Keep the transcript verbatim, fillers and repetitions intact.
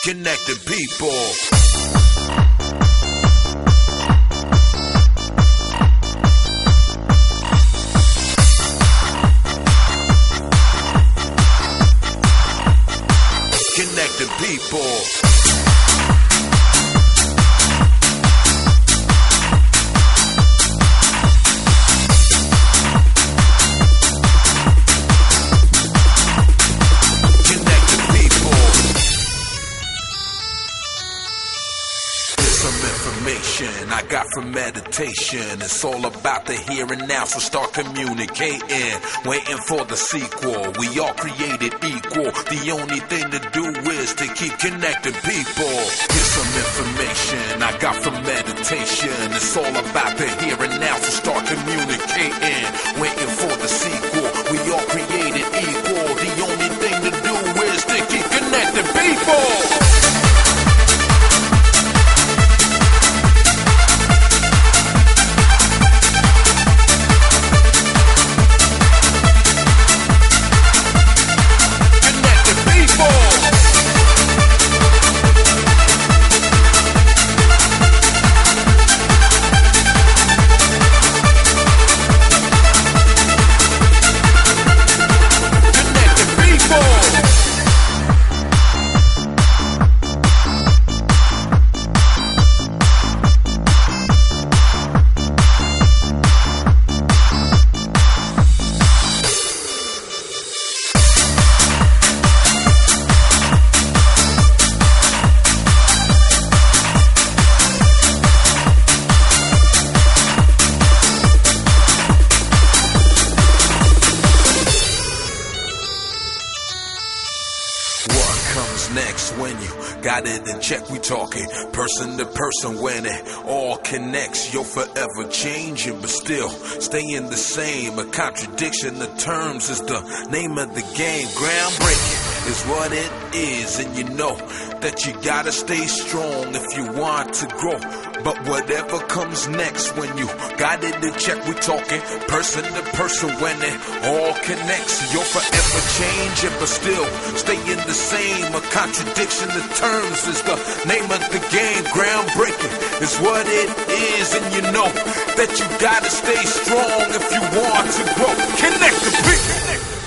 connecting people. Connecting people. Information I got from meditation. It's all about the here and now, so start communicating. Waiting for the sequel. We all created equal. The only thing to do is to keep connecting people. Here's some information I got from meditation. It's all about the here and now, so start communicating. Waiting for the sequel. We all created equal. The only thing to do is to keep connecting people. Next when you got it in check, we talking person to person. When it all connects, you're forever changing but still staying the same. A contradiction of terms is the name of the game. Groundbreaking is what it is, and you know that you gotta stay strong if you want to grow. But whatever comes next, when you got it in check, we talking person to person. When it all connects, you're forever changing but still staying the same. A contradiction of terms is the name of the game. Groundbreaking is what it is, and you know that you gotta stay strong if you want to grow. Connect the people.